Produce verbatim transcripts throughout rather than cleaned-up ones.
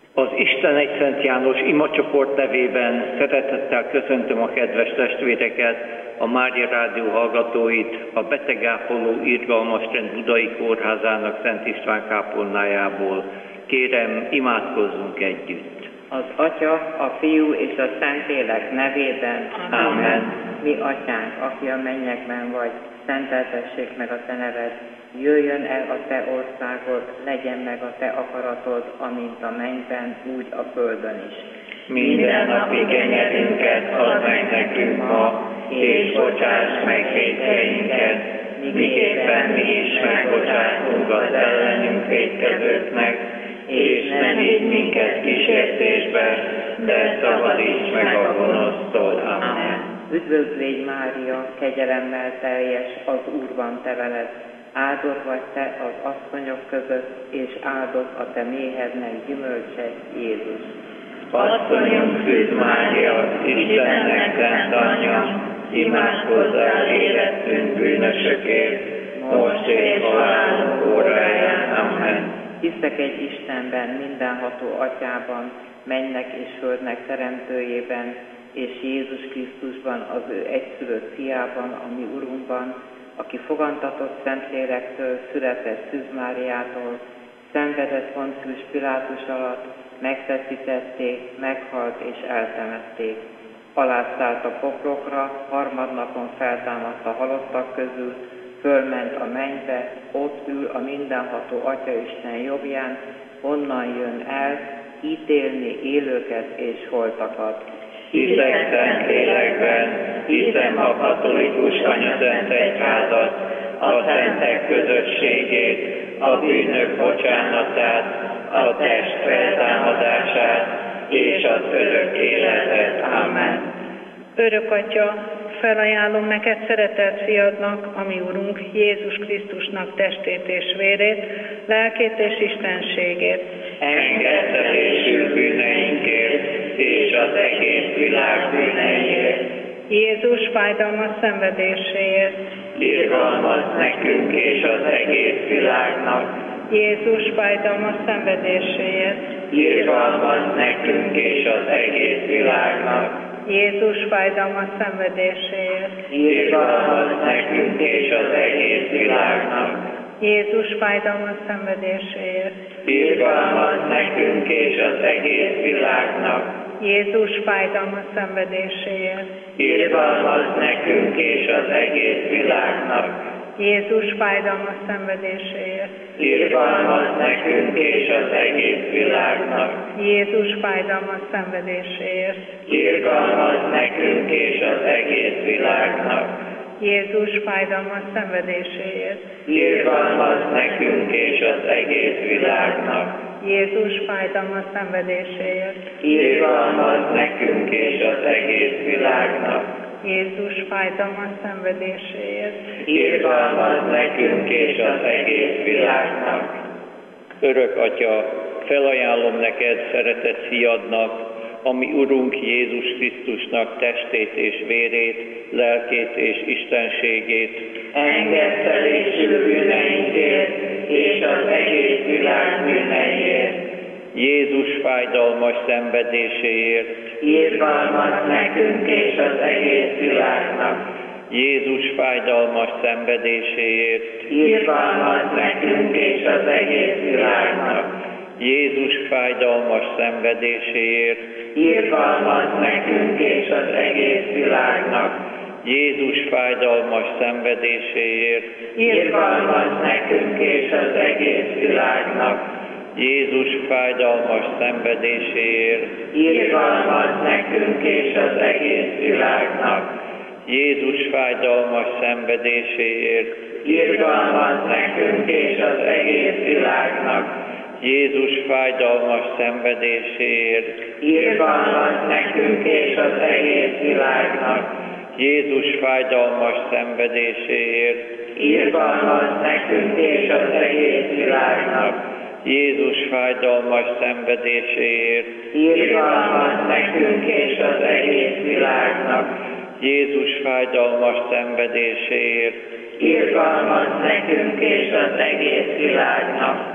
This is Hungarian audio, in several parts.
Az Isten egy Szent János imacsoport nevében szeretettel köszöntöm a kedves testvéreket, a Mária Rádió hallgatóit, a betegápoló irgalmas rend Budai Kórházának Szent István kápolnájából. Kérem, imádkozzunk együtt. Az Atya, a Fiú és a Szentlélek nevében. Amen. Mi Atyánk, aki a mennyekben vagy, szenteltessék meg a Te neved. Jöjjön el a Te országod, legyen meg a Te akaratod, amint a mennyben, úgy a földön is. Minden napi kenyerünket add meg nekünk ma, és bocsáss meg vétkeinket, miképpen mi is megbocsátunk az ellenünk vétkezőknek, és ne vigy minket kísértésbe, de szabadíts meg a gonosztól. Amen. Üdvözl légy Mária, kegyelemmel teljes, az Úr van te veled. Áldott vagy te az asszonyok között, és áldott a te méhednek gyümölcse, Jézus. Asszonyunk Szűz Mária, Istennek szent anyja, imádkozzál érettünk bűnösökért, most és halálunk óráján. Amen. Hiszek egy Istenben, mindenható Atyában, mennek és földnek teremtőjében, és Jézus Krisztusban, az ő egyszülött fiában, a mi Urunkban, aki fogantatott Szentlélektől, született Szűz Máriától, szenvedett Poncius Pilátus alatt, megfeszítették, meghalt és eltemették. Alázszállt a poklokra, harmadnapon feltámadt a halottak közül, fölment a mennybe, ott ül a mindenható Atyaisten jobbján, onnan jön el, ítélni élőket és holtakat. Hiszek Szentlélekben, hiszem a katolikus anyaszent egyházat, a szentek közösségét, a bűnök bocsánatát, a test feltámadását és az örök életet. Amen. Örök Atya, felajánlom neked szeretett fiadnak, a mi Urunk Jézus Krisztusnak testét és vérét, lelkét és istenségét. Engedtetésül bűneinkért és az egész világ bűneiért. Jézus fájdalmas szenvedéséért. Irgalmaz nekünk és az egész világnak. Jézus fájdalmas szenvedéséért. Irgalmaz nekünk és az egész világnak. Jézus fájdalmas szenvedéséért. Irgalmaz nekünk és az egész világnak. Jézus fájdalmas szenvedéséért. Irgalmaz nekünk és az egész világnak. Jézus fájdalmas szenvedéséért. Irgalmaz nekünk és az egész világnak. Jézus fájdalmas szenvedéséért. Irgalmaz nekünk és az egész világnak. Jézus fájdalmas szenvedéséért. Irgalmaz nekünk és az egész világnak. Jézus fájdalmas szenvedéséért. Irgalmaz nekünk és az egész világnak. Jézus fájdalmas szenvedéséért. Irgalmaz nekünk és az egész világnak. Jézus fájdalmas szenvedéséért. Irgalmaz nekünk és az egész világnak. Örök Atya, felajánlom neked szeretett fiadnak, a mi Urunk Jézus Krisztusnak testét és vérét, lelkét és istenségét. Engedtetésül bűneinkért és az egész világ bűneiért. Jézus fájdalmas szenvedéséért. Irgalmaz nekünk és az egész világnak. Jézus fájdalmas szenvedéséért. Irgalmaz nekünk és az egész világnak. Jézus fájdalmas szenvedéséért. Irgalmaz nekünk és az egész világnak. Jézus fájdalmas szenvedéséért. Irgalmaz nekünk és az egész világnak. Jézus fájdalmas szenvedéséért. Irgalmaz nekünk és az egész világnak. Jézus fájdalmas szenvedéséért. Irgalmaz nekünk és az egész világnak. Jézus fájdalmas szenvedéséért. Irgalmaz nekünk és az egész világnak. Jézus fájdalmas szenvedéséért. Irgalmaz nekünk és az egész világnak. Jézus fájdalmas szenvedéséért. Irgalmaz nekünk és az egész világnak. Jézus fájdalmas szenvedéséért. Irgalmaz nekünk és az egész világnak.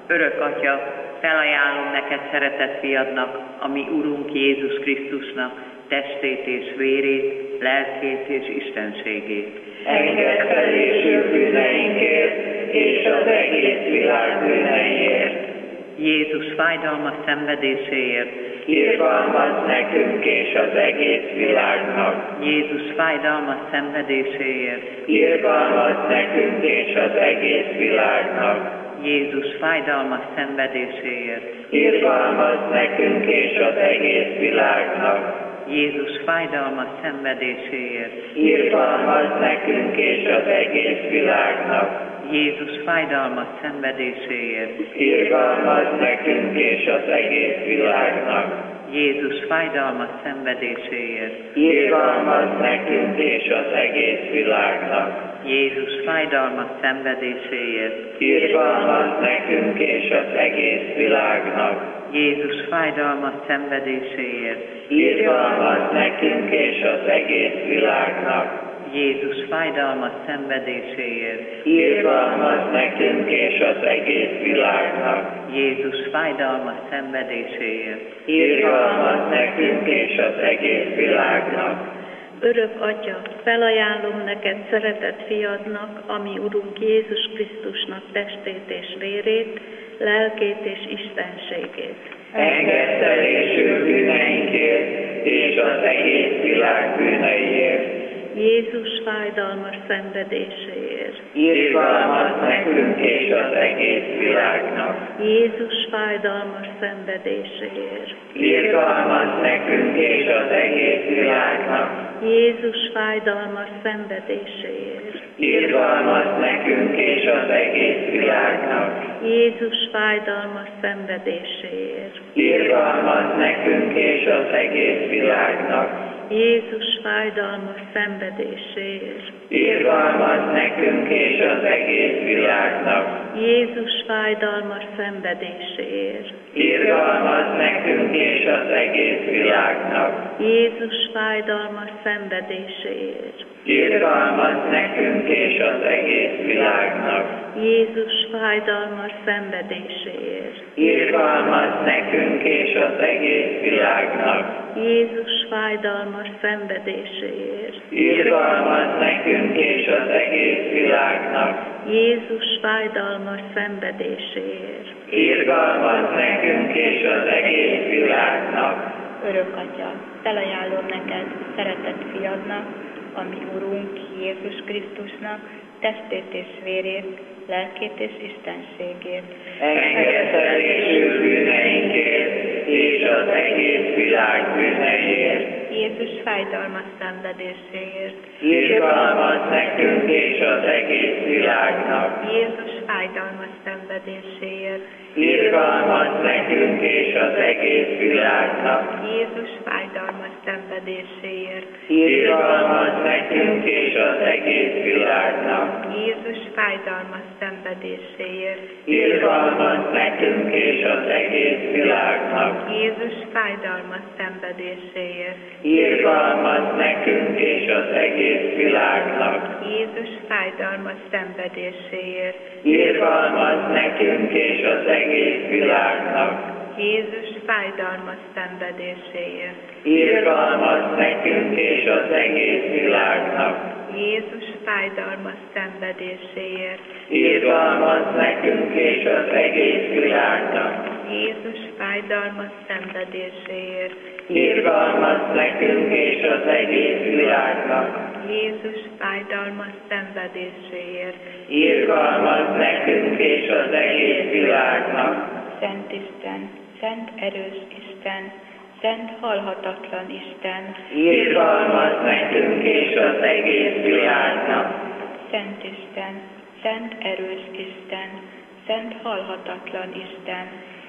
Örök Atya, felajánlom neked szeretett fiadnak, a mi Urunk Jézus Krisztusnak, testét és vérét, lelkét és istenségét. Engedd felésül bűneinkért, és az egész világ bűneiért. Jézus fájdalmas szenvedéséért, irgalmaz nekünk és az egész világnak. Jézus fájdalmas szenvedéséért, Irgalmaz nekünk és az egész világnak. Jézus fájdalmas szenvedéséért, Irgalmaz nekünk és az egész világnak. Jézus fájdalmas szenvedéséért, Irgalmaz nekünk és az egész világnak. Jézus fájdalmas szenvedéséért, Irgalmaz nekünk és az egész világnak. Jézus fájdalmas szenvedéséért, Irgalmaz nekünk és az egész világnak. Jézus fájdalmas szenvedéséért, Irgalmaz nekünk és az egész világnak. Jézus fájdalmas szenvedéséért, Irgalmaz nekünk és az egész világnak. Jézus fájdalmas szenvedéséért, Irgalmaz nekünk és az egész világnak. Jézus fájdalmas szenvedéséért, Irgalmaz nekünk és az egész világnak. Örök Atya, felajánlom neked szeretett fiadnak, ami Urunk Jézus Krisztusnak testét és vérét, lelkét és istenségét. Engedd felésül bűneinkért, és az egész világ bűneiért. Jézus fájdalmas szenvedéséért. Irgalmaz nekünk és az egész világnak. Jézus fájdalmas szenvedéséért. Irgalmaz nekünk és az egész világnak. Jézus fájdalmas szenvedéséért. Irgalmaz nekünk és az egész világnak. Jézus fájdalmas szenvedéséért. Irgalmaz nekünk és az egész világnak. Jézus fájdalmas szenvedéséért. Irgalmaz nekünk és az egész világnak. Jézus fájdalmas szenvedéséért. Irgalmaz nekünk és az egész világnak. Jézus fájdalmas szenvedéséért. Irgalmaz nekünk és az egész világnak. Jézus fájdalmas szenvedéséért. Irgalmaz nekünk és az egész világnak. Jézus fájdalmas szenvedéséért. Irgalmaz nekünk és az egész világnak. Jézus fájdalmas szenvedéséért. Irgalmaz nekünk és az egész világnak. Örök Atya, felajánlom neked, szeretett fiadnak, ami Urunk Jézus Krisztusnak, testét és vérét, lelkét és istenségét. Engedd felésül bűneinkért, és az egész világ bűneiért. Jézus fájdalmas szenvedéséért. Irgalmaz nekünk és az egész világnak. Jézus fájdalmas szenvedéséért. Irgalmaz nekünk és az egész világnak. Jézus fájdalmas szenvedéséért. Irgalmaz nekünk és az egész világnak. Jézus fájdalmas szenvedéséért. Irgalmaz nekünk és az egész világnak. Jézus fájdalmas szenvedéséért. Irgalmaz nekünk és az egész világnak. Jézus fájdalmas szenvedéséért. Irgalmaz nekünk és az egész világnak. Jézus fájdalmas szenvedéséért. Irgalmaz nekünk és az egész világnak. Jézus fájdalmas szenvedéséért. Irgalmaz nekünk és az egész világnak. Jézus fájdalmas szenvedéséért. Irgalmaz nekünk és az egész világnak. Jézus fájdalmas szenvedéséért. Irgalmaz nekünk és az egész világnak. Szent Isten, szent erős Isten, szent halhatatlan Isten, Irgalmaz nekünk és az egész világnak. Szent Isten, szent erős Isten, szent halhatatlan Isten,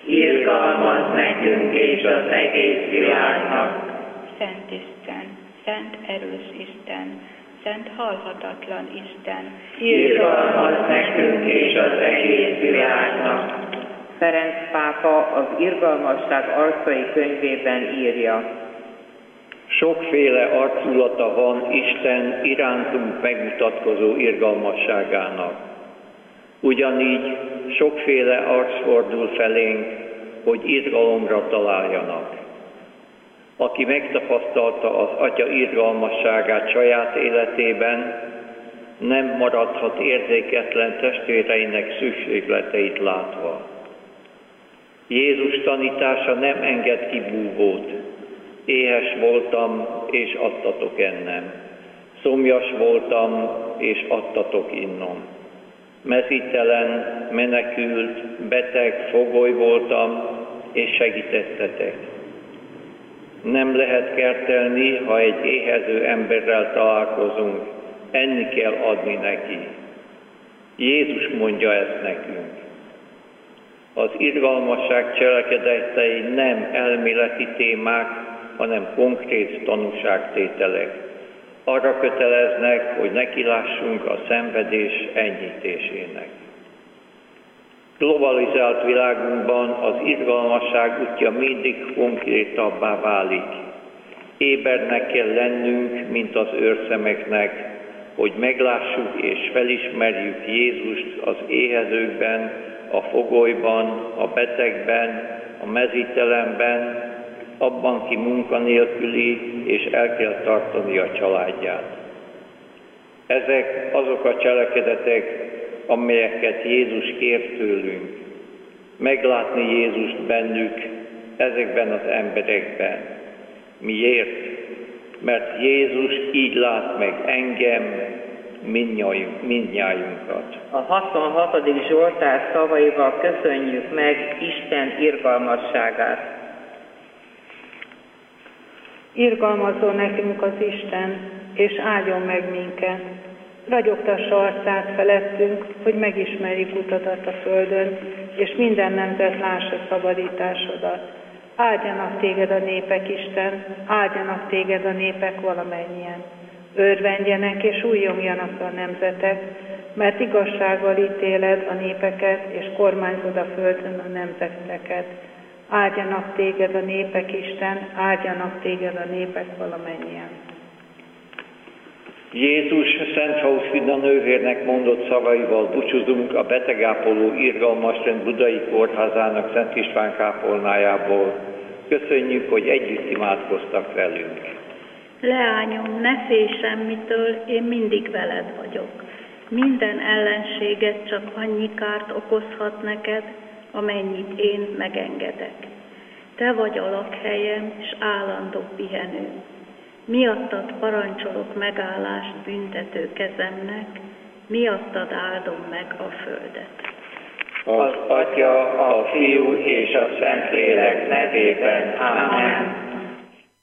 Irgalmaz nekünk és az egész világnak. Szent Isten, szent erős Isten, szent halhatatlan Isten, Irgalmaz nekünk és az egész világnak. Ferenc pápa az Irgalmasság arcai könyvében írja: Sokféle arculata van Isten irántunk megmutatkozó irgalmasságának. Ugyanígy sokféle arc fordul felénk, hogy irgalomra találjanak. Aki megtapasztalta az Atya irgalmasságát saját életében, nem maradhat érzéketlen testvéreinek szükségleteit látva. Jézus tanítása nem enged ki búvót. Éhes voltam, és adtatok ennem. Szomjas voltam, és adtatok innom. Mezítelen, menekült, beteg, fogoly voltam, és segítettetek. Nem lehet kertelni, ha egy éhező emberrel találkozunk, enni kell adni neki. Jézus mondja ezt nekünk. Az irgalmasság cselekedetei nem elméleti témák, hanem konkrét tanúságtételek. Arra köteleznek, hogy nekilássunk a szenvedés enyhítésének. Globalizált világunkban az irgalmasság útja mindig konkrétabbá válik. Ébernek kell lennünk, mint az őrszemeknek, hogy meglássuk és felismerjük Jézust az éhezőkben, a fogolyban, a betegben, a mezítelenben, abban, ki munkanélküli, és el kell tartani a családját. Ezek azok a cselekedetek, amelyeket Jézus kér tőlünk. Meglátni Jézust bennük, ezekben az emberekben. Miért? Mert Jézus így lát meg engem, mindnyájunkat. A huszonhatodik Zsoltár szavaival köszönjük meg Isten irgalmasságát. Irgalmazzon nekünk az Isten, és áldjon meg minket. Ragyogtassa arcát felettünk, hogy megismerjük utadat a földön, és minden nemzet lássa szabadításodat. Áldjanak téged a népek, Isten, áldjanak téged a népek valamennyien. Örvendjenek és újjongjanak a nemzetek, mert igazsággal ítéled a népeket, és kormányzod a földön a nemzeteket. Áldjanak téged a népek, Isten, áldjanak téged a népek valamennyien. Jézus Szent Faustina nővérnek mondott szavaival búcsúzunk a betegápoló irgalmasrend Budai Kórházának Szent István kápolnájából. Köszönjük, hogy együtt imádkoztak velünk. Leányom, ne félj semmitől, én mindig veled vagyok. Minden ellenséget csak annyi kárt okozhat neked, amennyit én megengedek. Te vagy a lakhelyem és állandó pihenőm. Miattad parancsolok megállást büntető kezemnek, miattad áldom meg a földet. Az Atya, a Fiú és a Szentlélek nevében. Ámen.